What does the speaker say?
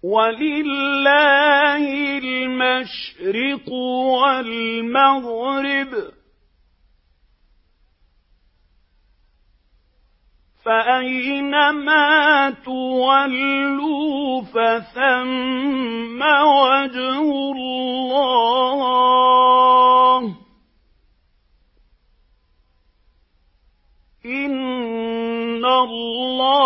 وَلِلَّهِ الْمَشْرِقُ وَالْمَغْرِبُ ۚ فَأَيْنَمَا تُوَلُّوا فَثَمَّ وَجْهُ اللَّهِ ۚ إِنَّ اللَّهَ